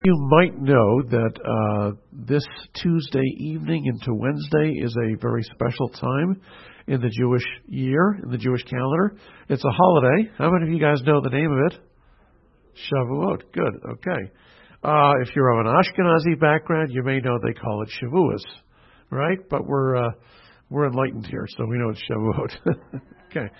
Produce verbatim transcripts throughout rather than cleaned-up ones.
You might know that uh, this Tuesday evening into Wednesday is a very special time in the Jewish year, in the Jewish calendar. It's a holiday. How many of you guys know the name of it? Shavuot. Good. Okay. Uh, if you're of an Ashkenazi background, you may know they call it Shavuos, right? But we're uh, we're enlightened here, so we know it's Shavuot. Okay.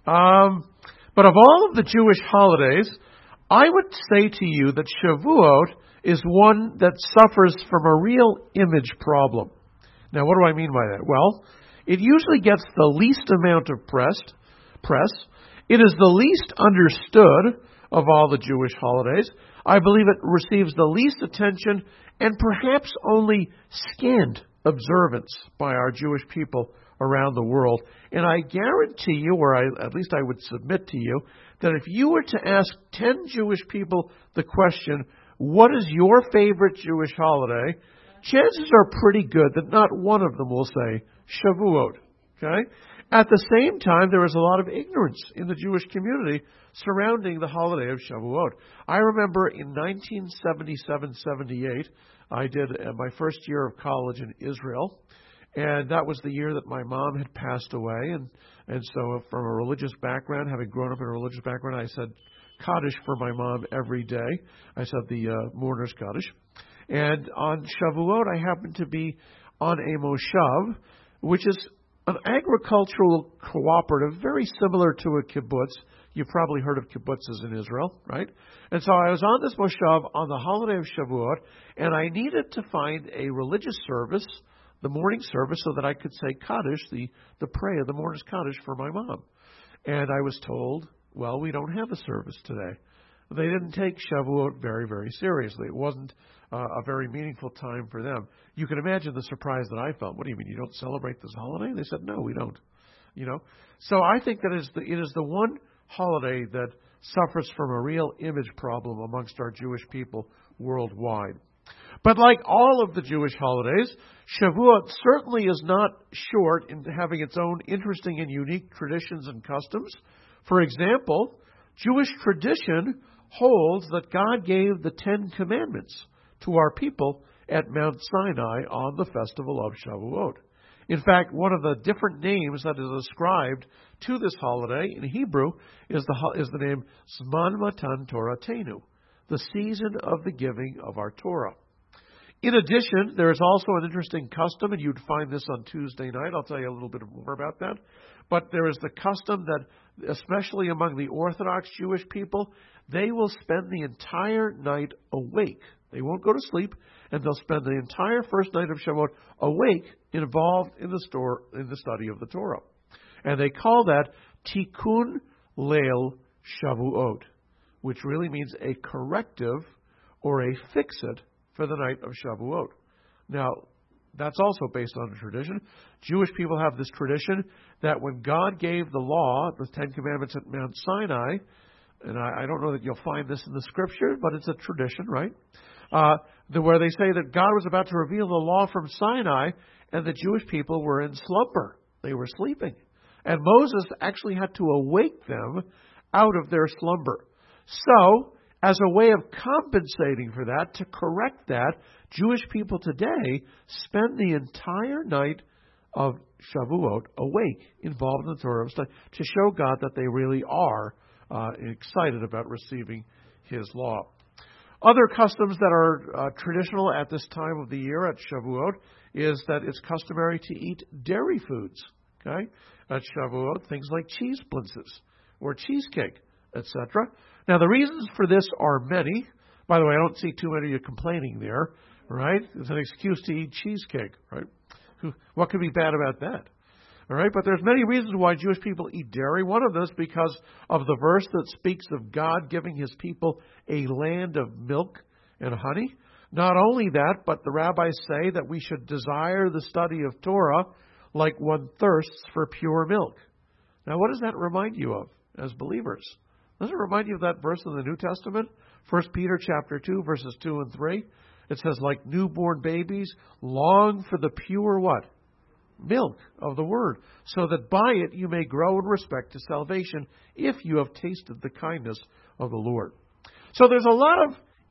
Um, but of all of the Jewish holidays, I would say to you that Shavuot is one that suffers from a real image problem. Now, what do I mean by that? Well, it usually gets the least amount of press. Press. It is the least understood of all the Jewish holidays. I believe it receives the least attention and perhaps only scant observance by our Jewish people around the world. And I guarantee you, or I, at least I would submit to you, that if you were to ask ten Jewish people the question, what is your favorite Jewish holiday? Chances are pretty good that not one of them will say Shavuot. Okay? At the same time, there is a lot of ignorance in the Jewish community surrounding the holiday of Shavuot. I remember in nineteen seventy-seven seventy-eight, I did uh, my first year of college in Israel. And that was the year that my mom had passed away. And, and so from a religious background, having grown up in a religious background, I said Kaddish for my mom every day. I said the uh, mourner's Kaddish. And on Shavuot, I happened to be on a moshav, which is an agricultural cooperative, very similar to a kibbutz. You've probably heard of kibbutzes in Israel, right? And so I was on this moshav on the holiday of Shavuot, and I needed to find a religious service, the morning service, so that I could say Kaddish, the, the prayer, the mourner's Kaddish for my mom. And I was told, well, we don't have a service today. They didn't take Shavuot very, very seriously. It wasn't uh, a very meaningful time for them. You can imagine the surprise that I felt. What do you mean, you don't celebrate this holiday? They said, no, we don't. You know, so I think that it is the, it is the one holiday that suffers from a real image problem amongst our Jewish people worldwide. But like all of the Jewish holidays, Shavuot certainly is not short in having its own interesting and unique traditions and customs. For example, Jewish tradition holds that God gave the Ten Commandments to our people at Mount Sinai on the festival of Shavuot. In fact, one of the different names that is ascribed to this holiday in Hebrew is the, is the name Zman Matan Toratenu, the season of the giving of our Torah. In addition, there is also an interesting custom, and you'd find this on Tuesday night. I'll tell you a little bit more about that. But there is the custom that, especially among the Orthodox Jewish people, they will spend the entire night awake. They won't go to sleep, and they'll spend the entire first night of Shavuot awake, involved in the, store, in the study of the Torah. And they call that Tikkun Leil Shavuot, which really means a corrective or a fix-it for the night of Shavuot. Now, that's also based on a tradition. Jewish people have this tradition that when God gave the law, the Ten Commandments at Mount Sinai, and I, I don't know that you'll find this in the Scripture, but it's a tradition, right? Uh, the, where they say that God was about to reveal the law from Sinai, and the Jewish people were in slumber. They were sleeping. And Moses actually had to awake them out of their slumber. So, as a way of compensating for that, to correct that, Jewish people today spend the entire night of Shavuot awake, involved in the Torah study, to show God that they really are uh, excited about receiving His law. Other customs that are uh, traditional at this time of the year at Shavuot is that it's customary to eat dairy foods. Okay, at Shavuot, things like cheese blintzes or cheesecake, et cetera. Now, the reasons for this are many. By the way, I don't see too many of you complaining there, right? It's an excuse to eat cheesecake, right? What could be bad about that? All right, but there's many reasons why Jewish people eat dairy. One of them is because of the verse that speaks of God giving His people a land of milk and honey. Not only that, but the rabbis say that we should desire the study of Torah like one thirsts for pure milk. Now, what does that remind you of as believers? Does it remind you of that verse in the New Testament? First Peter chapter two, verses two and three. It says, like newborn babies, long for the pure what? Milk of the Word, so that by it you may grow in respect to salvation, if you have tasted the kindness of the Lord. So there's a lot of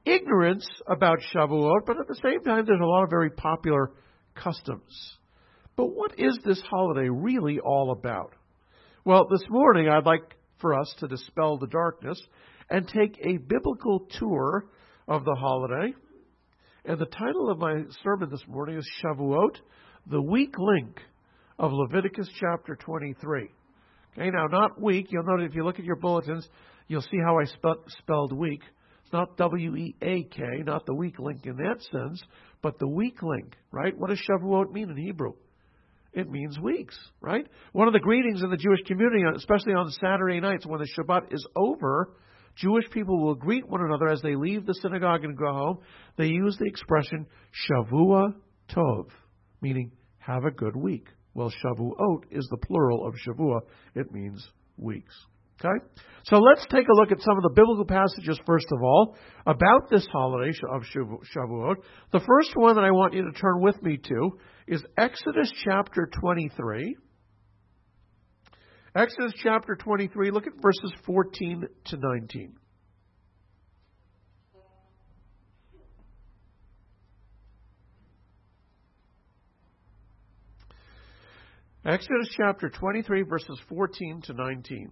ignorance about Shavuot, but at the same time, there's a lot of very popular customs. But what is this holiday really all about? Well, this morning, I'd like for us to dispel the darkness and take a biblical tour of the holiday. And the title of my sermon this morning is Shavuot, the weak link of Leviticus chapter twenty-three. Okay, now not weak. You'll note if you look at your bulletins, you'll see how I spe- spelled weak. It's not W E A K, not the weak link in that sense, but the weak link, right? What does Shavuot mean in Hebrew? It means weeks, right? One of the greetings in the Jewish community, especially on Saturday nights when the Shabbat is over, Jewish people will greet one another as they leave the synagogue and go home. They use the expression Shavua Tov, meaning have a good week. Well, Shavuot is the plural of Shavua. It means weeks. Okay? So let's take a look at some of the biblical passages, first of all, about this holiday of Shavuot. The first one that I want you to turn with me to is Exodus chapter twenty-three. Exodus chapter twenty-three, look at verses fourteen to nineteen. Exodus chapter twenty-three, verses fourteen to nineteen.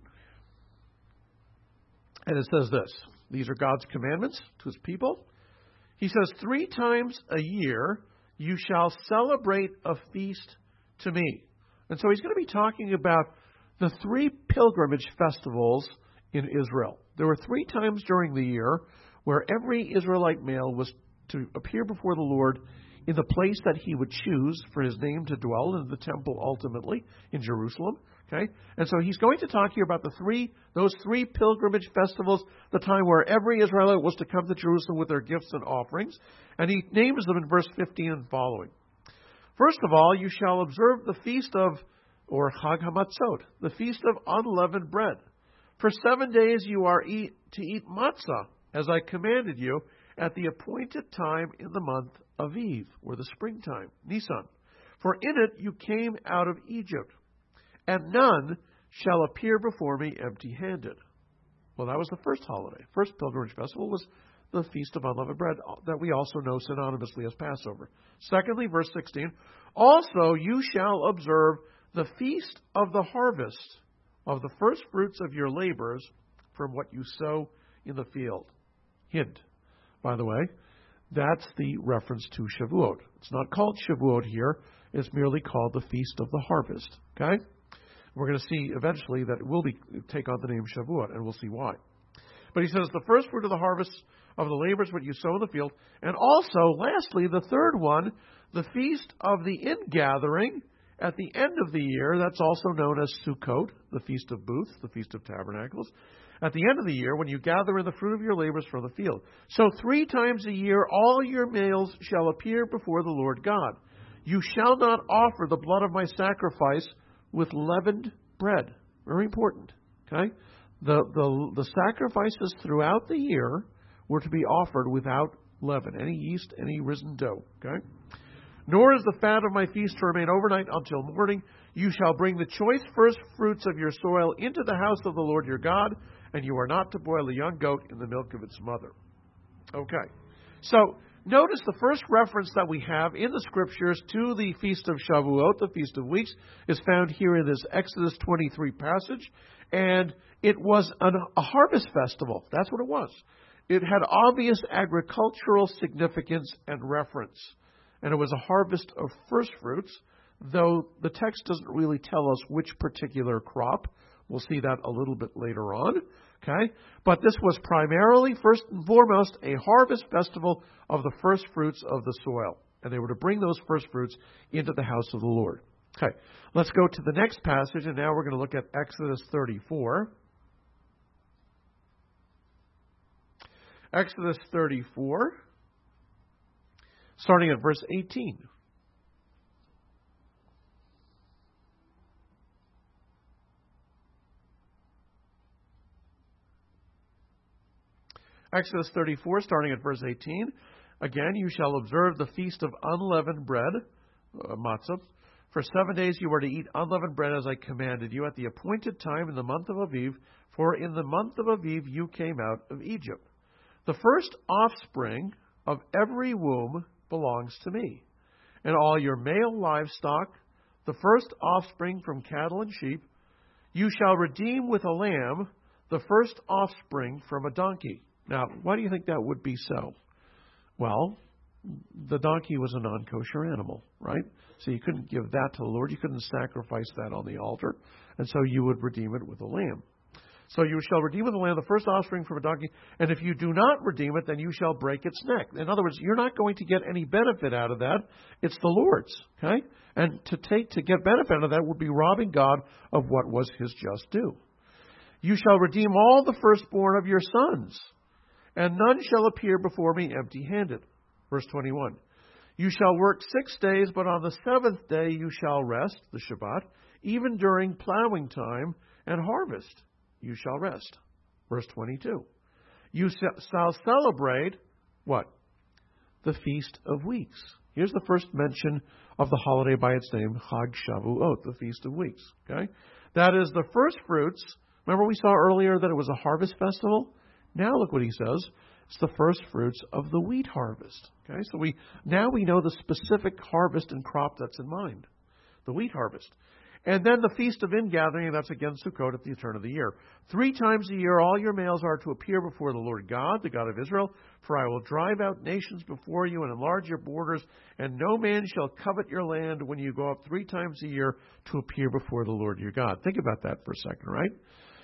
And it says this. These are God's commandments to His people. He says, three times a year you shall celebrate a feast to me. And so He's going to be talking about the three pilgrimage festivals in Israel. There were three times during the year where every Israelite male was to appear before the Lord in the place that He would choose for His name to dwell, in the temple ultimately, in Jerusalem. Okay? And so He's going to talk here about the three, those three pilgrimage festivals, the time where every Israelite was to come to Jerusalem with their gifts and offerings. And He names them in verse fifteen and following. First of all, you shall observe the feast of, or Chag HaMatzot, the feast of unleavened bread. For seven days you are eat, to eat matzah, as I commanded you, at the appointed time in the month of Aviv, or the springtime, Nisan. For in it you came out of Egypt, and none shall appear before me empty-handed. Well, that was the first holiday. First pilgrimage festival was the Feast of Unleavened Bread, that we also know synonymously as Passover. Secondly, verse sixteen, also you shall observe the Feast of the Harvest, of the first fruits of your labors from what you sow in the field. Hint, by the way, that's the reference to Shavuot. It's not called Shavuot here. It's merely called the Feast of the Harvest. Okay? We're going to see eventually that it will be, take on the name Shavuot, and we'll see why. But he says, the first fruit of the harvest of the labors what you sow in the field. And also, lastly, the third one, the Feast of the Ingathering at the end of the year. That's also known as Sukkot, the Feast of Booths, the Feast of Tabernacles. At the end of the year, when you gather in the fruit of your labors from the field. So three times a year, all your males shall appear before the Lord God. You shall not offer the blood of my sacrifice with leavened bread. Very important. Okay? The, the, the sacrifices throughout the year were to be offered without leaven, any yeast, any risen dough. Okay? Nor is the fat of my feast to remain overnight until morning. You shall bring the choice first fruits of your soil into the house of the Lord your God, and you are not to boil a young goat in the milk of its mother. Okay. So, notice the first reference that we have in the Scriptures to the Feast of Shavuot, the Feast of Weeks, is found here in this Exodus twenty-three passage. And it was an, a harvest festival. That's what it was. It had obvious agricultural significance and reference. And it was a harvest of first fruits, though the text doesn't really tell us which particular crop. We'll see that a little bit later on. Okay? But this was primarily, first and foremost, a harvest festival of the first fruits of the soil. And they were to bring those first fruits into the house of the Lord. Okay. Let's go to the next passage, and now we're going to look at Exodus thirty-four. Exodus thirty-four, starting at verse eighteen. Exodus thirty-four, starting at verse eighteen. Again, you shall observe the feast of unleavened bread, uh, matzah. For seven days you are to eat unleavened bread as I commanded you at the appointed time in the month of Aviv, for in the month of Aviv you came out of Egypt. The first offspring of every womb belongs to me, and all your male livestock, the first offspring from cattle and sheep, you shall redeem with a lamb, the first offspring from a donkey. Now, why do you think that would be so? Well, the donkey was a non-kosher animal, right? So you couldn't give that to the Lord. You couldn't sacrifice that on the altar. And so you would redeem it with a lamb. So you shall redeem with a lamb the first offspring from a donkey. And if you do not redeem it, then you shall break its neck. In other words, you're not going to get any benefit out of that. It's the Lord's, okay? And to take to get benefit out of that would be robbing God of what was his just due. You shall redeem all the firstborn of your sons, and none shall appear before me empty-handed. Verse twenty-one. You shall work six days, but on the seventh day you shall rest, the Shabbat, even during plowing time and harvest you shall rest. Verse twenty-two. You shall celebrate, what? The Feast of Weeks. Here's the first mention of the holiday by its name, Chag Shavuot, the Feast of Weeks. Okay, that is the first fruits. Remember we saw earlier that it was a harvest festival? Now look what he says. It's the first fruits of the wheat harvest. Okay, so we now we know the specific harvest and crop that's in mind, the wheat harvest. And then the Feast of Ingathering, that's again Sukkot at the turn of the year. Three times a year all your males are to appear before the Lord God, the God of Israel, for I will drive out nations before you and enlarge your borders, and no man shall covet your land when you go up three times a year to appear before the Lord your God. Think about that for a second, right?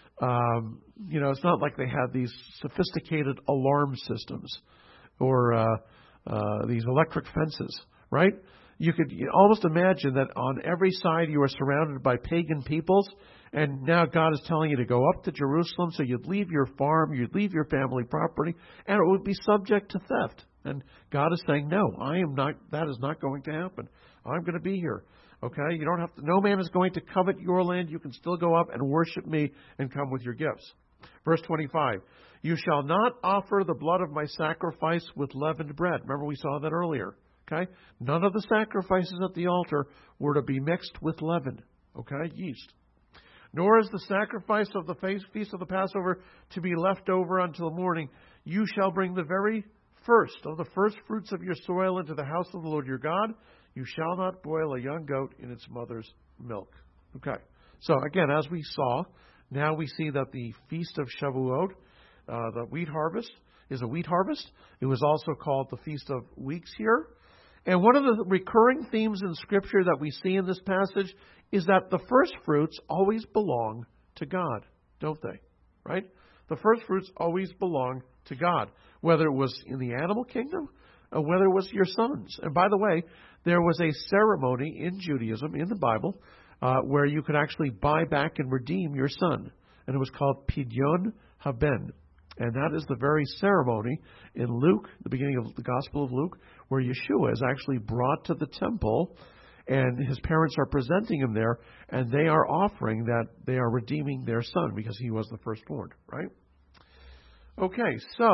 Um, you know, it's not like they had these sophisticated alarm systems or uh, uh, these electric fences, right? You could almost imagine that on every side you are surrounded by pagan peoples, and now God is telling you to go up to Jerusalem, so you'd leave your farm, you'd leave your family property, and it would be subject to theft. And God is saying, no, I am not. That is not going to happen. I'm going to be here. Okay, you don't have to. No man is going to covet your land. You can still go up and worship me and come with your gifts. Verse twenty-five. You shall not offer the blood of my sacrifice with leavened bread. Remember we saw that earlier. Okay, none of the sacrifices at the altar were to be mixed with leaven. Okay, yeast. Nor is the sacrifice of the feast of the Passover to be left over until morning. You shall bring the very first of the first fruits of your soil into the house of the Lord your God. You shall not boil a young goat in its mother's milk. Okay. So again, as we saw, now we see that the Feast of Shavuot, uh, the wheat harvest, is a wheat harvest. It was also called the Feast of Weeks here. And one of the recurring themes in Scripture that we see in this passage is that the first fruits always belong to God, don't they? Right? The first fruits always belong to God, whether it was in the animal kingdom or whether it was your sons. And by the way, there was a ceremony in Judaism, in the Bible, uh, where you could actually buy back and redeem your son. And it was called Pidyon Haben. And that is the very ceremony in Luke, the beginning of the Gospel of Luke, where Yeshua is actually brought to the temple and his parents are presenting him there, and they are offering that they are redeeming their son because he was the firstborn, right? Okay, so,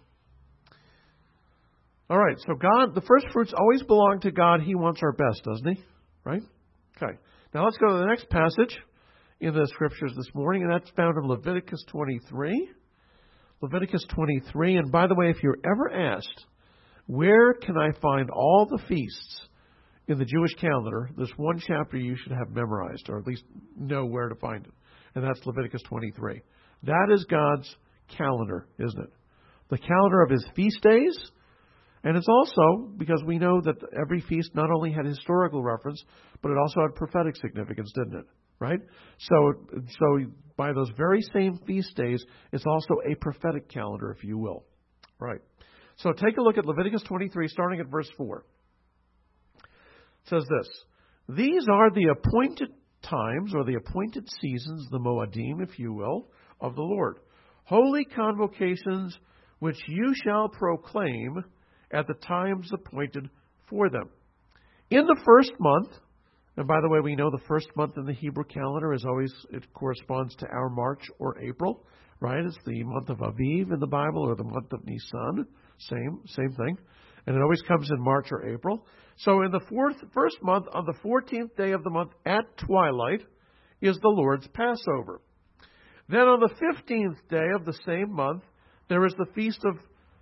all right, so God, the first fruits always belong to God. He wants our best, doesn't he? Right? Okay. Now let's go to the next passage in the Scriptures this morning, and that's found in Leviticus twenty-three. Leviticus twenty-three, and by the way, if you're ever asked, where can I find all the feasts in the Jewish calendar, there's one chapter you should have memorized, or at least know where to find it, and that's Leviticus twenty-three. That is God's calendar, isn't it? The calendar of his feast days, and it's also, because we know that every feast not only had historical reference, but it also had prophetic significance, didn't it? Right? So, so by those very same feast days, it's also a prophetic calendar, if you will. Right. So take a look at Leviticus twenty-three, starting at verse four. It says this: These are the appointed times, or the appointed seasons, the Moadim, if you will, of the Lord. Holy convocations which you shall proclaim at the times appointed for them. In the first month, and by the way, we know the first month in the Hebrew calendar is always, it corresponds to our March or April, right? It's the month of Aviv in the Bible, or the month of Nisan. Same, same thing. And it always comes in March or April. So in the fourth, first month, on the fourteenth day of the month at twilight, is the Lord's Passover. Then on the fifteenth day of the same month, there is the feast of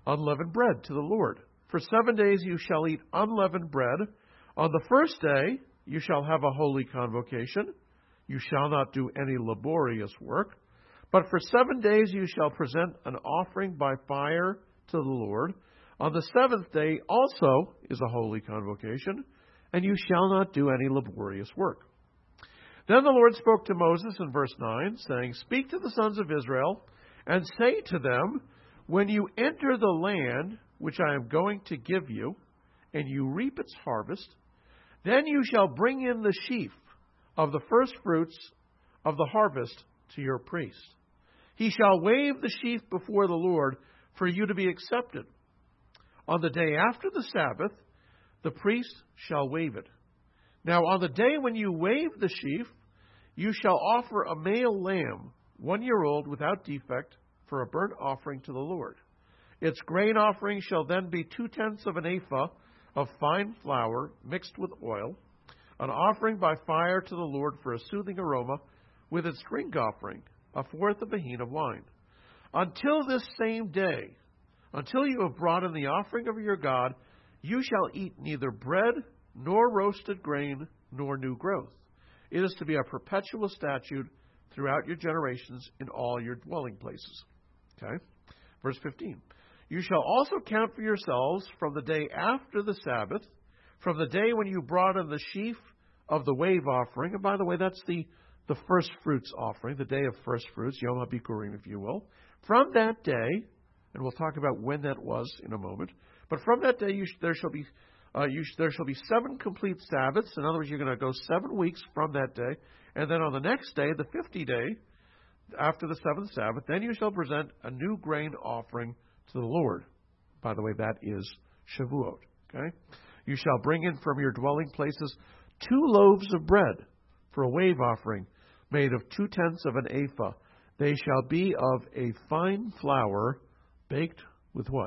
unleavened bread to the Lord. For seven days you shall eat unleavened bread. On the first day you shall have a holy convocation. You shall not do any laborious work. But for seven days you shall present an offering by fire to the Lord. On the seventh day also is a holy convocation, and you shall not do any laborious work. Then the Lord spoke to Moses in verse nine, saying, Speak to the sons of Israel, and say to them, When you enter the land which I am going to give you, and you reap its harvest, then you shall bring in the sheaf of the first fruits of the harvest to your priest. He shall wave the sheaf before the Lord for you to be accepted. On the day after the Sabbath, the priest shall wave it. Now on the day when you wave the sheaf, you shall offer a male lamb, one year old without defect, for a burnt offering to the Lord. Its grain offering shall then be two-tenths of an ephah of fine flour mixed with oil, an offering by fire to the Lord for a soothing aroma, with its drink offering, a fourth of a hin of wine. Until this same day, until you have brought in the offering of your God, you shall eat neither bread, nor roasted grain, nor new growth. It is to be a perpetual statute throughout your generations in all your dwelling places. Okay? Verse fifteen. You shall also count for yourselves from the day after the Sabbath, from the day when you brought in the sheaf of the wave offering. And by the way, that's the, the first fruits offering, the day of first fruits, Yom HaBikurim, if you will. From that day, and we'll talk about when that was in a moment, but from that day you sh- there shall be uh, you sh- there shall be seven complete Sabbaths. In other words, you're going to go seven weeks from that day, and then on the next day, the fifty day, after the seventh Sabbath, then you shall present a new grain offering to the Lord. By the way, that is Shavuot. Okay? You shall bring in from your dwelling places two loaves of bread for a wave offering made of two-tenths of an ephah. They shall be of a fine flour baked with what?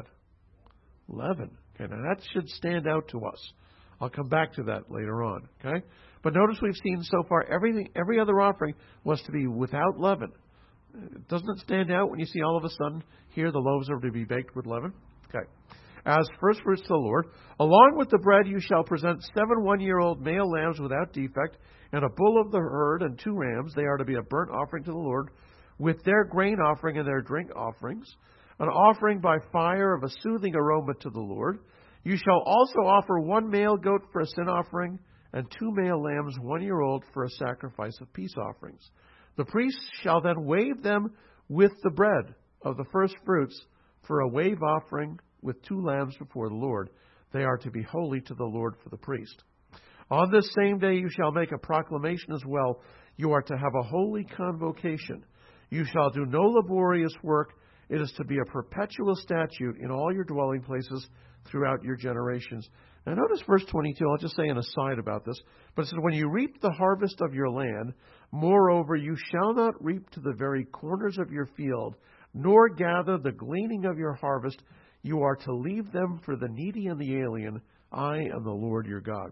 Leaven. Okay, now that should stand out to us. I'll come back to that later on. Okay? But notice we've seen so far everything, every other offering was to be without leaven. Doesn't it stand out when you see all of a sudden here the loaves are to be baked with leaven? Okay. As first fruits to the Lord, along with the bread you shall present seven one-year-old male lambs without defect, and a bull of the herd and two rams. They are to be a burnt offering to the Lord, with their grain offering and their drink offerings, an offering by fire of a soothing aroma to the Lord. You shall also offer one male goat for a sin offering, and two male lambs one year old for a sacrifice of peace offerings. The priest shall then wave them with the bread of the first fruits for a wave offering with two lambs before the Lord. They are to be holy to the Lord for the priest. On this same day you shall make a proclamation as well. You are to have a holy convocation. You shall do no laborious work. It is to be a perpetual statute in all your dwelling places throughout your generations. Now notice verse twenty-two. I'll just say an aside about this. But it says, when you reap the harvest of your land, moreover, you shall not reap to the very corners of your field, nor gather the gleaning of your harvest. You are to leave them for the needy and the alien. I am the Lord your God.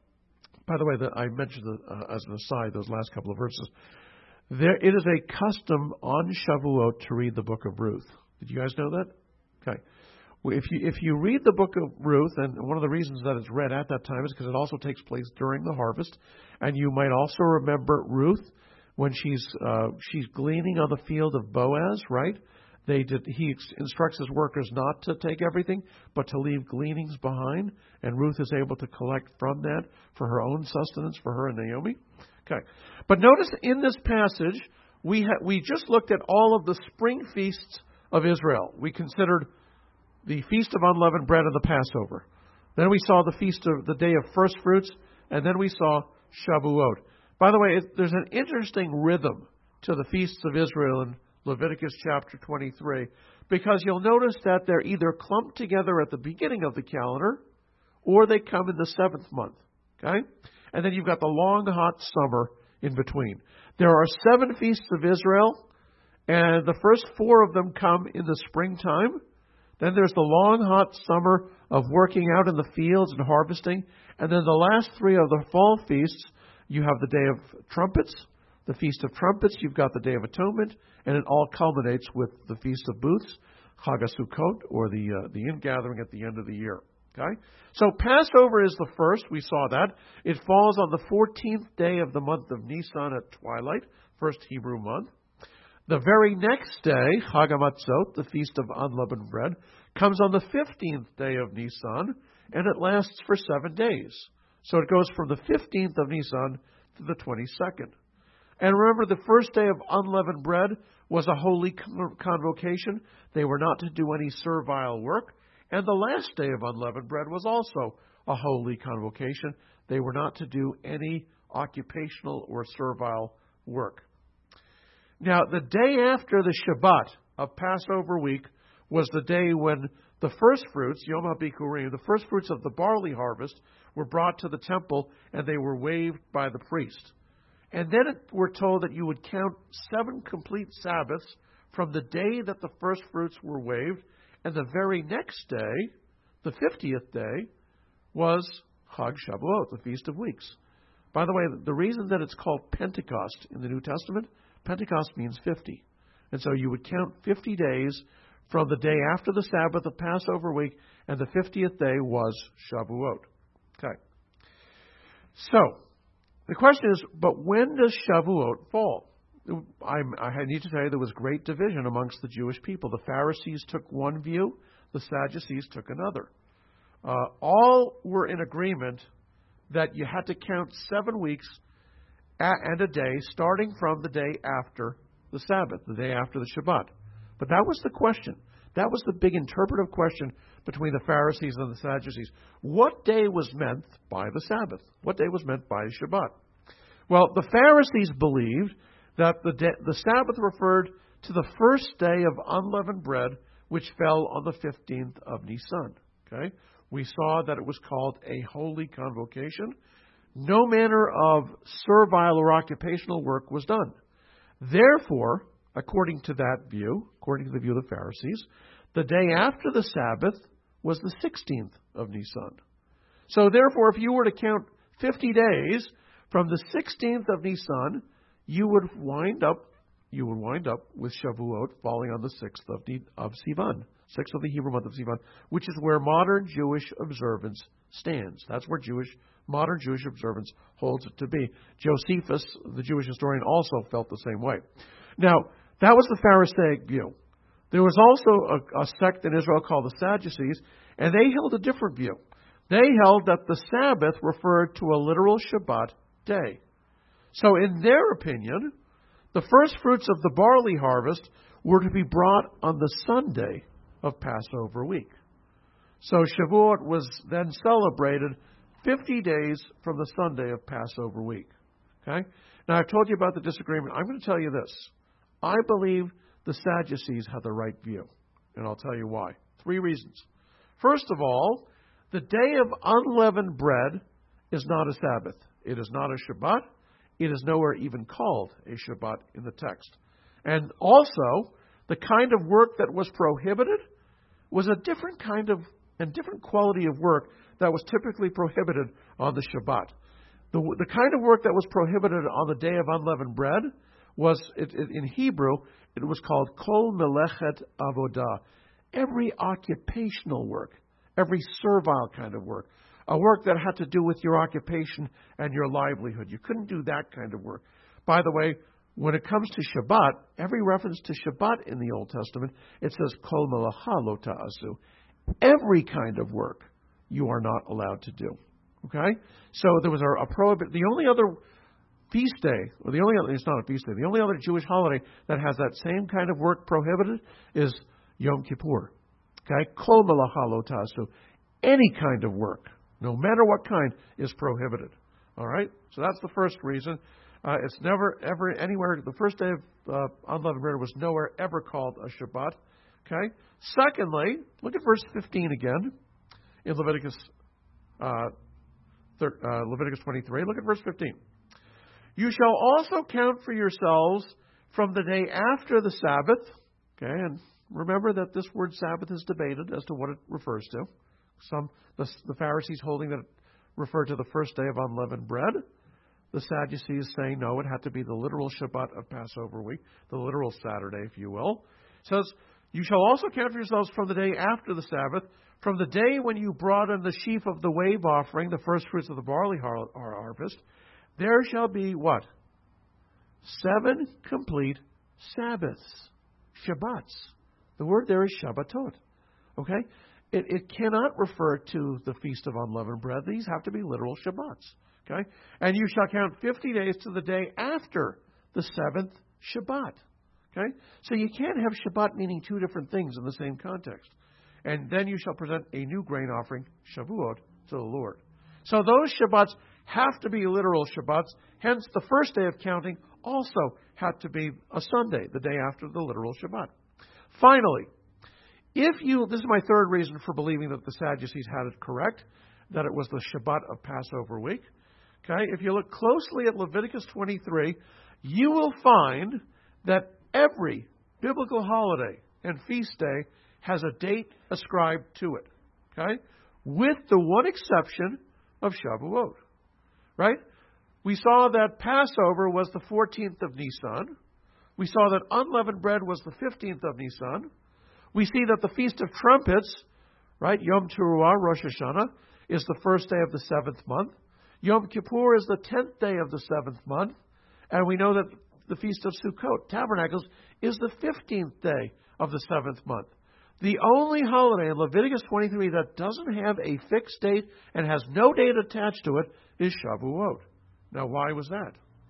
By the way, the, I mentioned uh, as an aside those last couple of verses. There, it is a custom on Shavuot to read the book of Ruth. Did you guys know that? Okay. Well, if you if you read the book of Ruth, and one of the reasons that it's read at that time is because it also takes place during the harvest, and you might also remember Ruth when she's uh, she's gleaning on the field of Boaz, right? They did. He instructs his workers not to take everything, but to leave gleanings behind, and Ruth is able to collect from that for her own sustenance, for her and Naomi. Okay, but notice in this passage we ha- we just looked at all of the spring feasts of Israel. We considered the Feast of Unleavened Bread and the Passover. Then we saw the Feast of the Day of First Fruits, and then we saw Shavuot. By the way, it, there's an interesting rhythm to the Feasts of Israel in Leviticus chapter twenty-three, because you'll notice that they're either clumped together at the beginning of the calendar, or they come in the seventh month. Okay? And then you've got the long, hot summer in between. There are seven Feasts of Israel, and the first four of them come in the springtime. Then there's the long, hot summer of working out in the fields and harvesting. And then the last three of the fall feasts, you have the Day of Trumpets, the Feast of Trumpets, you've got the Day of Atonement, and it all culminates with the Feast of Booths, Chag HaSukkot, or the uh, the ingathering at the end of the year. Okay, so Passover is the first. We saw that it falls on the fourteenth day of the month of Nisan at twilight, first Hebrew month. The very next day, Chag HaMatzot, the feast of unleavened bread, comes on the fifteenth day of Nisan, and it lasts for seven days. So it goes from the fifteenth of Nisan to the twenty-second. And remember, the first day of unleavened bread was a holy convocation. They were not to do any servile work. And the last day of unleavened bread was also a holy convocation. They were not to do any occupational or servile work. Now, the day after the Shabbat of Passover week was the day when the first fruits, Yom HaBikurim, the first fruits of the barley harvest, were brought to the temple, and they were waved by the priest. And then it, we're told that you would count seven complete Sabbaths from the day that the first fruits were waved, and the very next day, the fiftieth day, was Chag Shavuot, the Feast of Weeks. By the way, the reason that it's called Pentecost in the New Testament, Pentecost means fifty. And so you would count fifty days from the day after the Sabbath of Passover week, and the fiftieth day was Shavuot. Okay. So, the question is, but when does Shavuot fall? I'm, I need to tell you there was great division amongst the Jewish people. The Pharisees took one view, the Sadducees took another. Uh, all were in agreement that you had to count seven weeks and a day starting from the day after the Sabbath, the day after the Shabbat. But that was the question. That was the big interpretive question between the Pharisees and the Sadducees. What day was meant by the Sabbath? What day was meant by Shabbat? Well, the Pharisees believed that the, day, the Sabbath referred to the first day of unleavened bread, which fell on the fifteenth of Nisan. Okay? We saw that it was called a holy convocation. No manner of servile or occupational work was done. Therefore, according to that view, according to the view of the Pharisees, the day after the Sabbath was the sixteenth of Nisan. So therefore, if you were to count fifty days from the sixteenth of Nisan, you would wind up you would wind up with Shavuot falling on the sixth of, of Sivan, sixth of the Hebrew month of Sivan, which is where modern Jewish observance stands. That's where Jewish modern Jewish observance holds it to be. Josephus, the Jewish historian, also felt the same way. Now, that was the Pharisaic view. There was also a, a sect in Israel called the Sadducees, and they held a different view. They held that the Sabbath referred to a literal Shabbat day. So in their opinion, the first fruits of the barley harvest were to be brought on the Sunday of Passover week. So Shavuot was then celebrated fifty days from the Sunday of Passover week. Okay? Now, I've told you about the disagreement. I'm going to tell you this. I believe the Sadducees had the right view, and I'll tell you why. Three reasons. First of all, the day of unleavened bread is not a Sabbath. It is not a Shabbat. It is nowhere even called a Shabbat in the text. And also, the kind of work that was prohibited was a different kind of and different quality of work that was typically prohibited on the Shabbat. The, the kind of work that was prohibited on the day of unleavened bread was, it, it, in Hebrew, it was called Kol Melechet Avodah. Every occupational work, every servile kind of work, a work that had to do with your occupation and your livelihood. You couldn't do that kind of work. By the way, when it comes to Shabbat, every reference to Shabbat in the Old Testament, it says Kol Melacha Lo Ta'asu. Every kind of work you are not allowed to do. Okay? So there was a, a prohibit. The only other feast day, or the only other, it's not a feast day, the only other Jewish holiday that has that same kind of work prohibited is Yom Kippur. Okay? Kol Melacha Lo Ta'asu. Any kind of work, no matter what kind, is prohibited. All right? So that's the first reason. Uh, it's never, ever, anywhere, the first day of uh, unleavened bread was nowhere ever called a Shabbat. Okay? Secondly, look at verse fifteen again in Leviticus uh, thir- uh, Leviticus twenty-three. Look at verse fifteen. You shall also count for yourselves from the day after the Sabbath. Okay, and remember that this word Sabbath is debated as to what it refers to. Some the, the Pharisees holding that it referred to the first day of unleavened bread. The Sadducees saying no, it had to be the literal Shabbat of Passover week, the literal Saturday, if you will. It says, You shall also count for yourselves from the day after the Sabbath, from the day when you brought in the sheaf of the wave offering, the first fruits of the barley har- harvest. There shall be what? Seven complete Sabbaths. Shabbats. The word there is Shabbatot. Okay? It, it cannot refer to the Feast of Unleavened Bread. These have to be literal Shabbats. Okay? And you shall count fifty days to the day after the seventh Shabbat. Okay? So you can't have Shabbat meaning two different things in the same context. And then you shall present a new grain offering, Shavuot, to the Lord. So those Shabbats have to be literal Shabbats. Hence, the first day of counting also had to be a Sunday, the day after the literal Shabbat. Finally, if you, this is my third reason for believing that the Sadducees had it correct, that it was the Shabbat of Passover week. Okay, if you look closely at Leviticus twenty-three, you will find that every biblical holiday and feast day has a date ascribed to it. Okay, with the one exception of Shavuot. Right? We saw that Passover was the fourteenth of Nisan. We saw that unleavened bread was the fifteenth of Nisan. We see that the Feast of Trumpets, right, Yom Teruah, Rosh Hashanah, is the first day of the seventh month. Yom Kippur is the tenth day of the seventh month. And we know that the Feast of Sukkot, Tabernacles, is the fifteenth day of the seventh month. The only holiday in Leviticus twenty-three that doesn't have a fixed date and has no date attached to it is Shavuot. Now, why was that?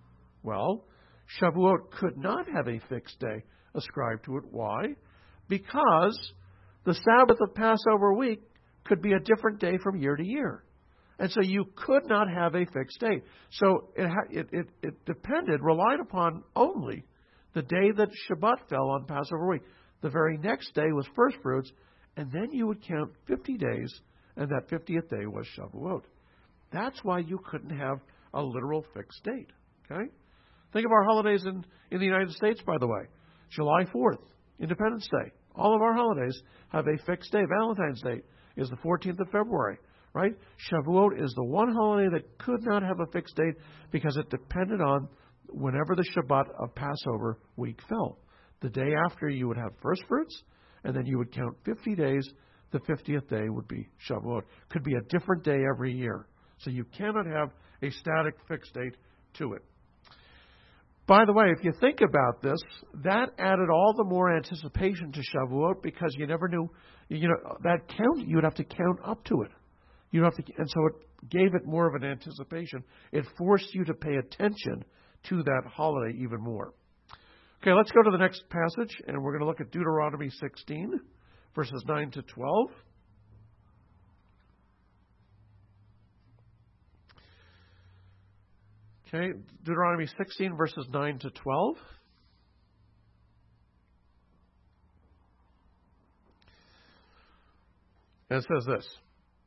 Well, Shavuot could not have a fixed day ascribed to it. Why? Because the Sabbath of Passover week could be a different day from year to year. And so you could not have a fixed date. So it, it, it, it depended, relied upon only the day that Shabbat fell on Passover week. The very next day was first fruits, and then you would count fifty days, and that fiftieth day was Shavuot. That's why you couldn't have a literal fixed date. Okay? Think of our holidays in, in the United States, by the way. July fourth, Independence Day. All of our holidays have a fixed day. Valentine's Day is the fourteenth of February. Right? Shavuot is the one holiday that could not have a fixed date because it depended on whenever the Shabbat of Passover week fell. The day after you would have first fruits, and then you would count fifty days. The fiftieth day would be Shavuot. Could be a different day every year. So you cannot have a static fixed date to it. By the way, if you think about this, that added all the more anticipation to Shavuot because you never knew, you know, that count, you would have to count up to it. You have to, and so it gave it more of an anticipation. It forced you to pay attention to that holiday even more. Okay, let's go to the next passage, and we're going to look at Deuteronomy sixteen, verses nine to twelve. Okay, Deuteronomy sixteen, verses nine to twelve. And it says this.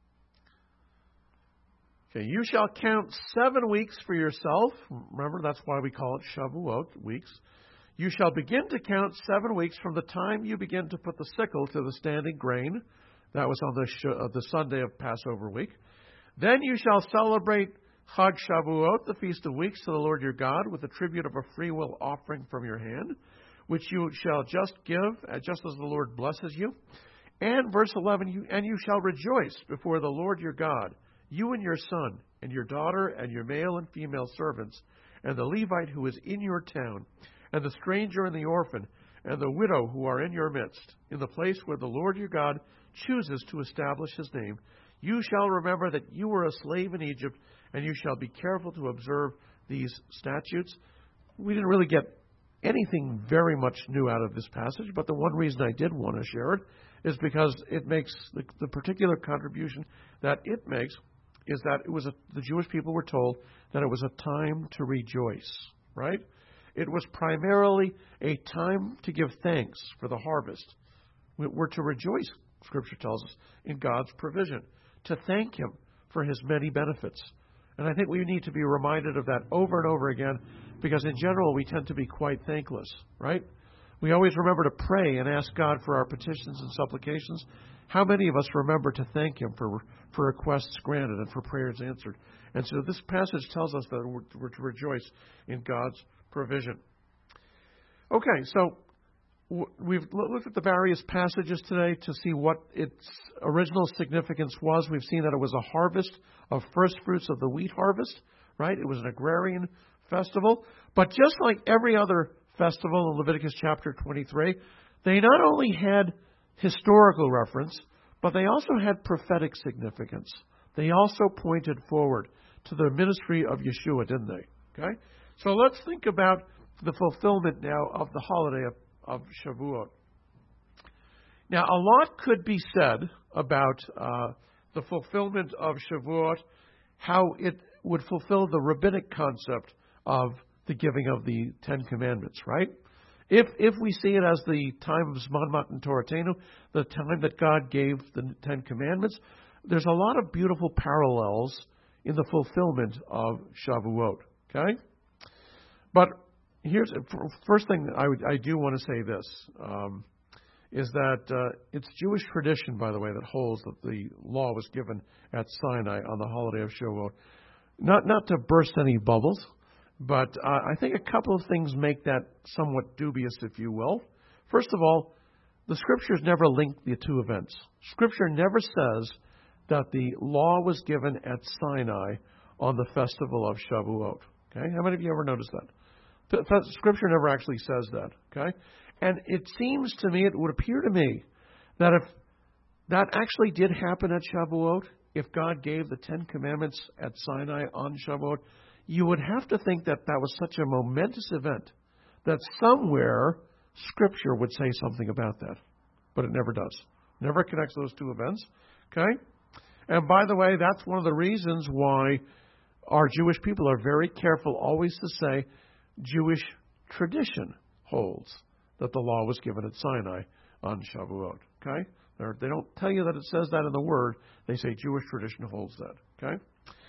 Okay, you shall count seven weeks for yourself. Remember, that's why we call it Shavuot, weeks. You shall begin to count seven weeks from the time you begin to put the sickle to the standing grain. That was on the, sh- uh, the Sunday of Passover week. Then you shall celebrate Chag Shavuot, the Feast of Weeks, to the Lord your God, with a tribute of a freewill offering from your hand, which you shall just give, uh, just as the Lord blesses you. And verse eleven, you, and you shall rejoice before the Lord your God, you and your son, and your daughter, and your male and female servants, and the Levite who is in your town, and the stranger and the orphan, and the widow who are in your midst, in the place where the Lord your God chooses to establish his name. You shall remember that you were a slave in Egypt, and you shall be careful to observe these statutes. We didn't really get anything very much new out of this passage, but the one reason I did want to share it is because it makes the, the particular contribution that it makes is that it was a, the Jewish people were told that it was a time to rejoice, right? It was primarily a time to give thanks for the harvest. We're to rejoice, Scripture tells us, in God's provision, to thank Him for His many benefits. And I think we need to be reminded of that over and over again, because in general we tend to be quite thankless, right? We always remember to pray and ask God for our petitions and supplications. How many of us remember to thank Him for, for requests granted and for prayers answered? And so this passage tells us that we're, we're to rejoice in God's provision. Okay, so we've looked at the various passages today to see what its original significance was. We've seen that it was a harvest of first fruits of the wheat harvest, right? It was an agrarian festival. But just like every other festival in Leviticus chapter twenty-three, they not only had historical reference, but they also had prophetic significance. They also pointed forward to the ministry of Yeshua, didn't they? Okay? So let's think about the fulfillment now of the holiday of, of Shavuot. Now, a lot could be said about uh, the fulfillment of Shavuot, how it would fulfill the rabbinic concept of the giving of the Ten Commandments, right? If if we see it as the time of Zman Matan Toratenu, the time that God gave the Ten Commandments, there's a lot of beautiful parallels in the fulfillment of Shavuot. Okay, but here's first thing I would, I do want to say this um, is that uh, it's Jewish tradition, by the way, that holds that the law was given at Sinai on the holiday of Shavuot. Not not to burst any bubbles. But uh, I think a couple of things make that somewhat dubious, if you will. First of all, the Scriptures never link the two events. Scripture never says that the law was given at Sinai on the festival of Shavuot. Okay, how many of you ever noticed that? Scripture never actually says that. Okay, and it seems to me, it would appear to me, that if that actually did happen at Shavuot, if God gave the Ten Commandments at Sinai on Shavuot, you would have to think that that was such a momentous event that somewhere Scripture would say something about that. But it never does. Never connects those two events. Okay? And by the way, that's one of the reasons why our Jewish people are very careful always to say Jewish tradition holds that the law was given at Sinai on Shavuot. Okay? They're, they don't tell you that it says that in the Word. They say Jewish tradition holds that. Okay?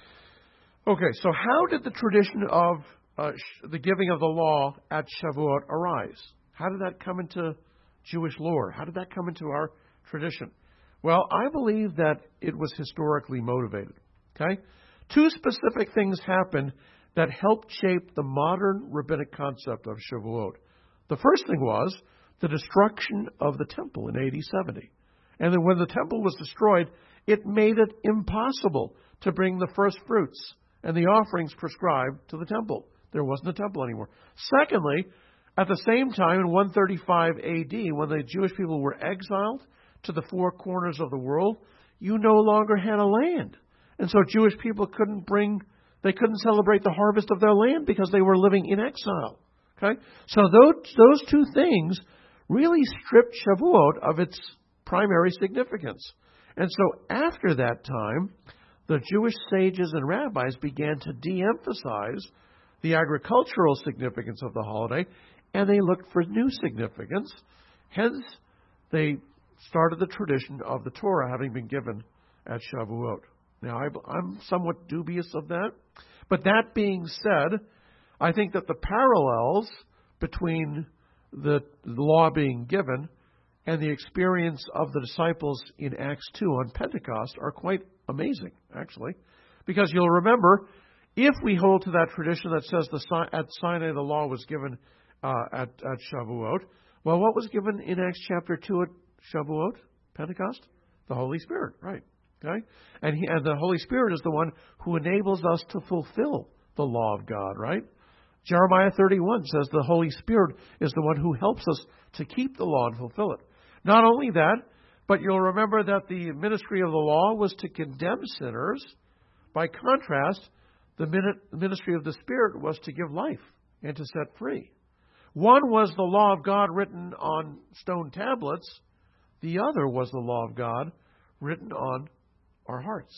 Okay, so how did the tradition of uh, sh- the giving of the law at Shavuot arise? How did that come into Jewish lore? How did that come into our tradition? Well, I believe that it was historically motivated. Okay, two specific things happened that helped shape the modern rabbinic concept of Shavuot. The first thing was the destruction of the temple in A D seventy. And then when the temple was destroyed, it made it impossible to bring the first fruits and the offerings prescribed to the temple. There wasn't a temple anymore. Secondly, at the same time, in one thirty-five A D, when the Jewish people were exiled to the four corners of the world, you no longer had a land. And so Jewish people couldn't bring, they couldn't celebrate the harvest of their land because they were living in exile. Okay? So those, those two things really stripped Shavuot of its primary significance. And so after that time, the Jewish sages and rabbis began to de-emphasize the agricultural significance of the holiday, and they looked for new significance. Hence, they started the tradition of the Torah having been given at Shavuot. Now, I, I'm somewhat dubious of that. But that being said, I think that the parallels between the law being given and the experience of the disciples in Acts two on Pentecost are quite amazing, actually. Because you'll remember, if we hold to that tradition that says the, at Sinai the law was given uh, at, at Shavuot, well, what was given in Acts chapter two at Shavuot, Pentecost? The Holy Spirit, right. Okay? And, he, and the Holy Spirit is the one who enables us to fulfill the law of God, right? Jeremiah thirty-one says the Holy Spirit is the one who helps us to keep the law and fulfill it. Not only that, but you'll remember that the ministry of the law was to condemn sinners. By contrast, the ministry of the Spirit was to give life and to set free. One was the law of God written on stone tablets. The other was the law of God written on our hearts.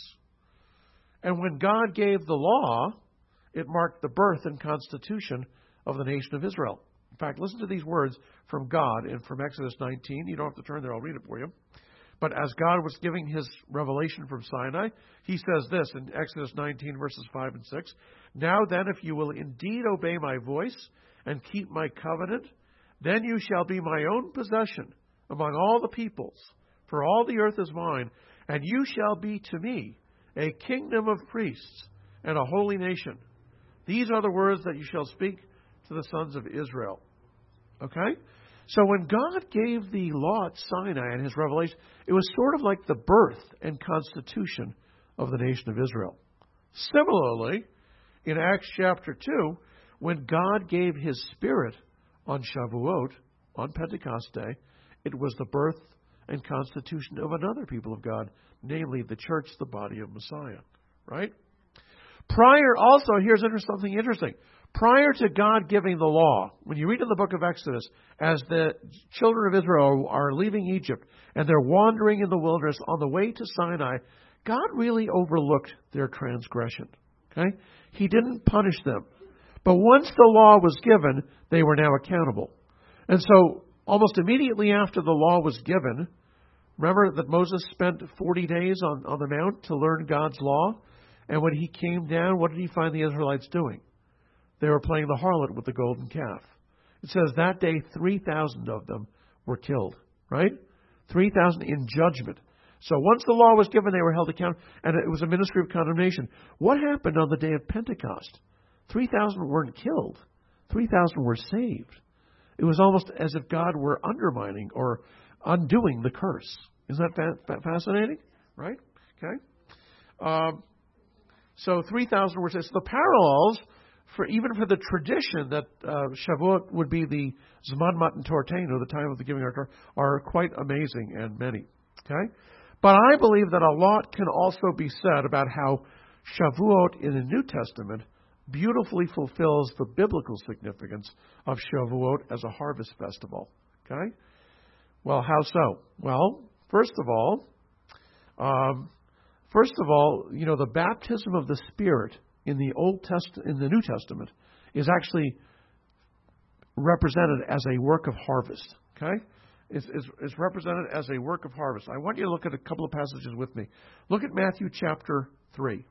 And when God gave the law, it marked the birth and constitution of the nation of Israel. In fact, listen to these words from God and from Exodus nineteen. You don't have to turn there, I'll read it for you. But as God was giving his revelation from Sinai, he says this in Exodus nineteen, verses five and six. Now then, if you will indeed obey my voice and keep my covenant, then you shall be my own possession among all the peoples, for all the earth is mine, and you shall be to me a kingdom of priests and a holy nation. These are the words that you shall speak to the sons of Israel. Okay? So when God gave the law at Sinai and his revelation, it was sort of like the birth and constitution of the nation of Israel. Similarly, in Acts chapter two, when God gave his Spirit on Shavuot, on Pentecost Day, it was the birth and constitution of another people of God, namely the church, the body of Messiah. Right? Prior, also, here's something interesting. Prior to God giving the law, when you read in the book of Exodus, as the children of Israel are leaving Egypt and they're wandering in the wilderness on the way to Sinai, God really overlooked their transgression. Okay? He didn't punish them. But once the law was given, they were now accountable. And so, almost immediately after the law was given, remember that Moses spent forty days on, on the mount to learn God's law? And when he came down, what did he find the Israelites doing? They were playing the harlot with the golden calf. It says that day three thousand of them were killed, right? three thousand in judgment. So once the law was given, they were held accountable, and it was a ministry of condemnation. What happened on the day of Pentecost? three thousand weren't killed. three thousand were saved. It was almost as if God were undermining or undoing the curse. Isn't that fa- fa- fascinating? Right? Okay. Um, so three thousand were saved. So the parallels, for even for the tradition that uh, Shavuot would be the Zman Matan Tortenu, the time of the giving of Torah, are quite amazing and many. Okay? But I believe that a lot can also be said about how Shavuot in the New Testament beautifully fulfills the biblical significance of Shavuot as a harvest festival. Okay? Well, how so? Well, first of all, um, first of all, you know, the baptism of the Spirit in the Old Test in the New Testament is actually represented as a work of harvest. Okay? It's, it's, it's represented as a work of harvest. I want you to look at a couple of passages with me. Look at Matthew chapter three.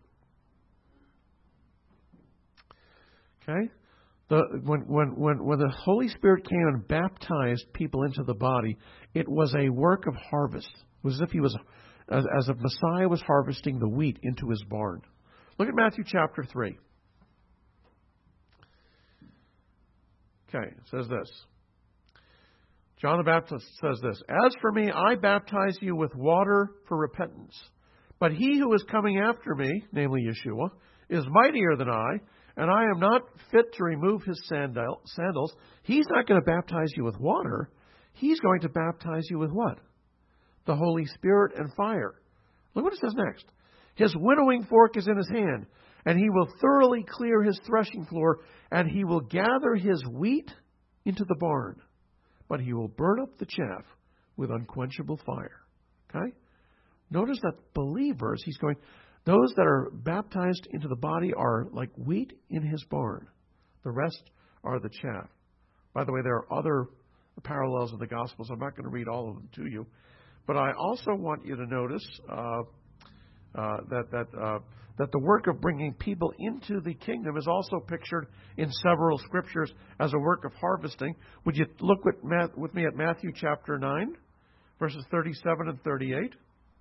Okay? The, when, when, when, when the Holy Spirit came and baptized people into the body, it was a work of harvest. It was as if he was, as, as if Messiah was harvesting the wheat into his barn. Look at Matthew chapter three. Okay, it says this. John the Baptist says this, "As for me, I baptize you with water for repentance. But he who is coming after me, namely Yeshua, is mightier than I, and I am not fit to remove his sandal, sandals." He's not going to baptize you with water. He's going to baptize you with what? The Holy Spirit and fire. Look what it says next. "His winnowing fork is in his hand, and he will thoroughly clear his threshing floor, and he will gather his wheat into the barn, but he will burn up the chaff with unquenchable fire." Okay? Notice that believers, he's going, those that are baptized into the body are like wheat in his barn. The rest are the chaff. By the way, there are other parallels in the Gospels. I'm not going to read all of them to you. But I also want you to notice uh, uh, that that uh, that the work of bringing people into the kingdom is also pictured in several scriptures as a work of harvesting. Would you look with, with me at Matthew chapter nine, verses thirty-seven and thirty-eight?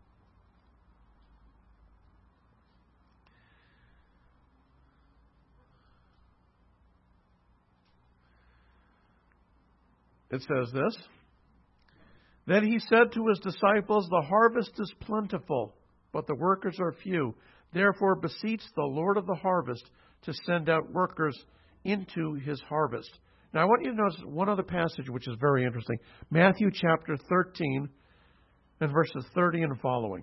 It says this, "Then he said to his disciples, the harvest is plentiful, but the workers are few. Therefore beseech the Lord of the harvest to send out workers into his harvest." Now I want you to notice one other passage which is very interesting. Matthew chapter thirteen and verses thirty and following.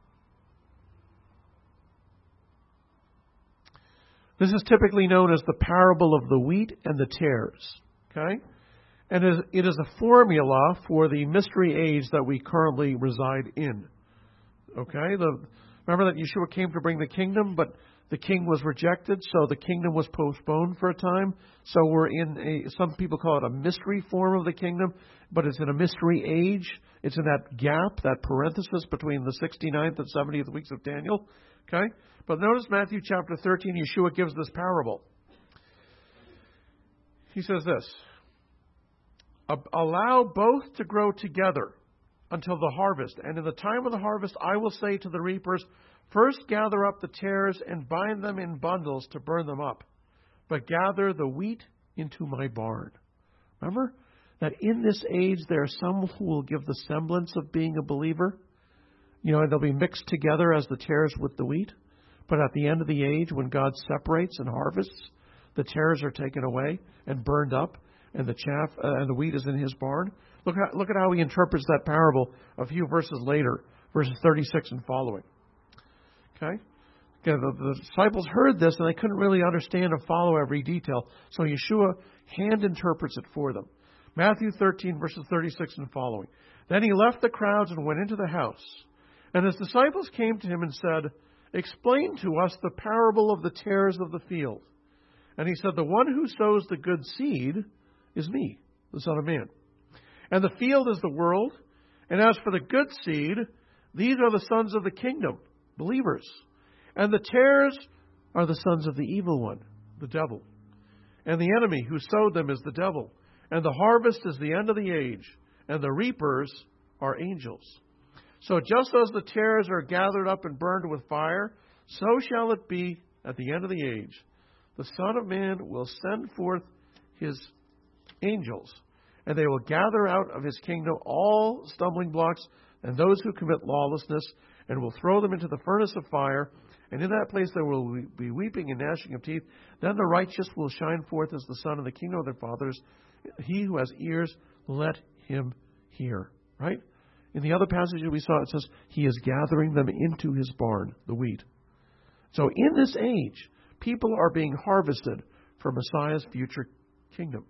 This is typically known as the parable of the wheat and the tares. Okay? And it is a formula for the mystery age that we currently reside in. Okay? The, remember that Yeshua came to bring the kingdom, but the king was rejected, so the kingdom was postponed for a time. So we're in a, some people call it a mystery form of the kingdom, but it's in a mystery age. It's in that gap, that parenthesis between the sixty-ninth and seventieth weeks of Daniel. Okay? But notice Matthew chapter thirteen, Yeshua gives this parable. He says this, "Allow both to grow together until the harvest. And in the time of the harvest, I will say to the reapers, first gather up the tares and bind them in bundles to burn them up, but gather the wheat into my barn." Remember? that in this age there are some who will give the semblance of being a believer. You know, and they'll be mixed together as the tares with the wheat. But at the end of the age, when God separates and harvests, the tares are taken away and burned up, and the chaff uh, and the wheat is in his barn. Look how, look at how he interprets that parable a few verses later, verses thirty-six and following. Okay? Okay, the, the disciples heard this, and they couldn't really understand or follow every detail. So Yeshua hand interprets it for them. Matthew thirteen, verses thirty-six and following. Then he left the crowds and went into the house. And his disciples came to him and said, "Explain to us the parable of the tares of the field." And he said, "The one who sows the good seed is me, the Son of Man. And the field is the world. And as for the good seed, these are the sons of the kingdom, believers. And the tares are the sons of the evil one, the devil. And the enemy who sowed them is the devil. And the harvest is the end of the age. And the reapers are angels. So just as the tares are gathered up and burned with fire, so shall it be at the end of the age. The Son of Man will send forth his angels, and they will gather out of his kingdom all stumbling blocks and those who commit lawlessness, and will throw them into the furnace of fire. And in that place there will be weeping and gnashing of teeth. Then the righteous will shine forth as the son of the kingdom of their fathers. He who has ears, let him hear. Right? In the other passage we saw, it says, he is gathering them into his barn, the wheat. So in this age, people are being harvested for Messiah's future kingdom.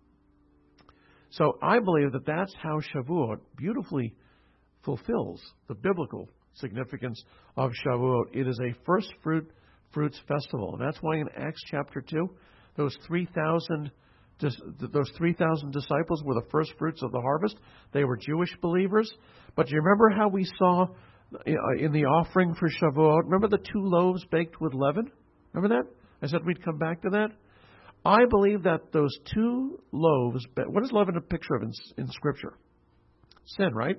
So I believe that that's how Shavuot beautifully fulfills the biblical significance of Shavuot. It is a first fruit fruits festival. And that's why in Acts chapter two, those three thousand those three thousand disciples were the first fruits of the harvest. They were Jewish believers. But do you remember how we saw in the offering for Shavuot, remember the two loaves baked with leaven? Remember that? I said we'd come back to that. I believe that those two loaves, what is leaven a picture of in, in Scripture? Sin, right?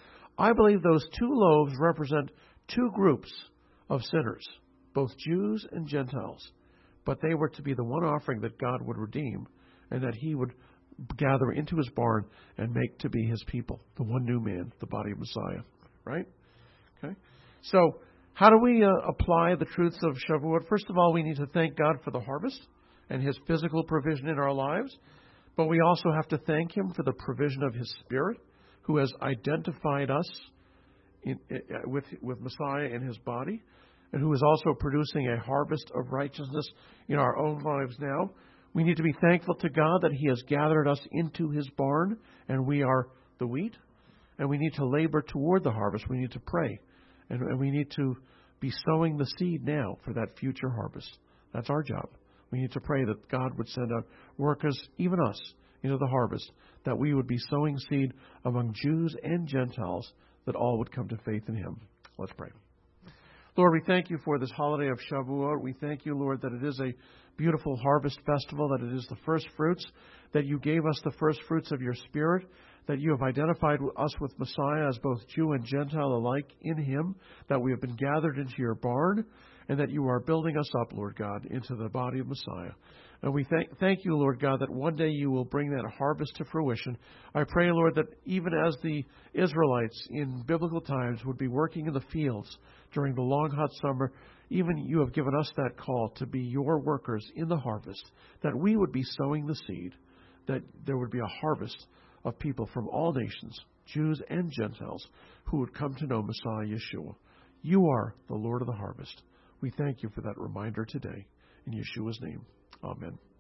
I believe those two loaves represent two groups of sinners, both Jews and Gentiles. But they were to be the one offering that God would redeem, and that he would gather into his barn and make to be his people, the one new man, the body of Messiah. Right? Okay. So, how do we uh, apply the truths of Shavuot? First of all, we need to thank God for the harvest and his physical provision in our lives. But we also have to thank him for the provision of his Spirit, who has identified us in, in, with, with Messiah in his body, and who is also producing a harvest of righteousness in our own lives now. We need to be thankful to God that he has gathered us into his barn, and we are the wheat. And we need to labor toward the harvest. We need to pray. And, and we need to be sowing the seed now for that future harvest. That's our job. We need to pray that God would send out workers, even us, into the harvest, that we would be sowing seed among Jews and Gentiles, that all would come to faith in him. Let's pray. Lord, we thank you for this holiday of Shavuot. We thank you, Lord, that it is a beautiful harvest festival, that it is the first fruits, that you gave us the first fruits of your Spirit, that you have identified us with Messiah as both Jew and Gentile alike in him, that we have been gathered into your barn, and that you are building us up, Lord God, into the body of Messiah. And we thank, thank you, Lord God, that one day you will bring that harvest to fruition. I pray, Lord, that even as the Israelites in biblical times would be working in the fields during the long, hot summer, even you have given us that call to be your workers in the harvest, that we would be sowing the seed, that there would be a harvest of people from all nations, Jews and Gentiles, who would come to know Messiah Yeshua. You are the Lord of the harvest. We thank you for that reminder today. In Yeshua's name, amen.